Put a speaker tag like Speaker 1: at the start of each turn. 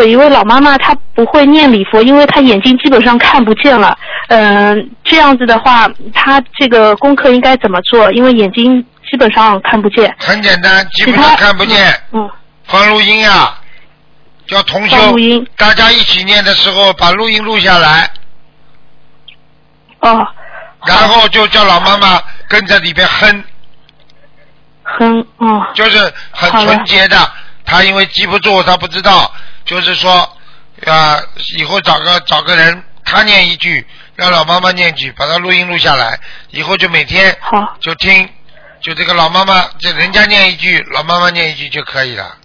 Speaker 1: 有一位老妈妈，她不会念礼佛，因为她眼睛基本上看不见了。这样子的话，她这个功课应该怎么做？因为眼睛基本上看不见。
Speaker 2: 很简单，基本上看不见。放录音啊，叫同修，大家一起念的时候把录音录下来。
Speaker 1: 哦。
Speaker 2: 然后就叫老妈妈跟着里边哼。
Speaker 1: 哼，哦。
Speaker 2: 就是很纯洁的，她因为记不住，她不知道，就是说以后找个人，他念一句，让老妈妈念一句，把它录音录下来，以后就每天就听，就这个老妈妈，这人家念一句，老妈妈念一句就可以了。